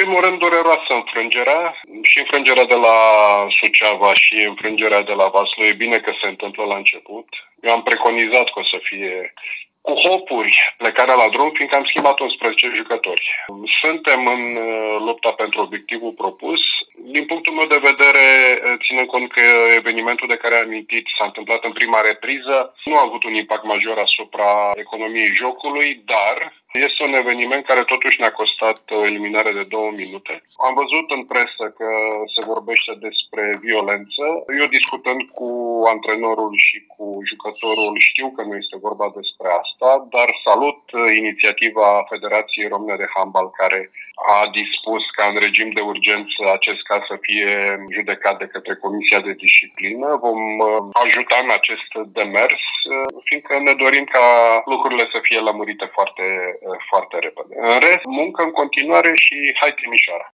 primul rând, dureroasă înfrângerea. Și înfrângerea de la Suceava și înfrângerea de la Vaslui. E bine că se întâmplă la început. Eu am preconizat că o să fie cu hopuri plecarea la drum, fiindcă am schimbat 11 jucători. Suntem în lupta pentru obiectivul propus. Din punctul meu de vedere, ținând cont că evenimentul de care am amintit s-a întâmplat în prima repriză, nu a avut un impact major asupra economiei jocului, dar este un eveniment care totuși ne-a costat o eliminare de 2 minute. Am văzut în presă că se vorbește despre violență. Eu, discutând cu antrenorul și cu jucătorul, știu că nu este vorba despre asta, dar salut inițiativa Federației Române de Handbal, care a dispus ca în regim de urgență acest caz să fie judecat de către Comisia de Disciplină. Vom ajuta în acest demers, fiindcă ne dorim ca lucrurile să fie lămurite foarte repede. În rest, muncă în continuare și hai Timișoara!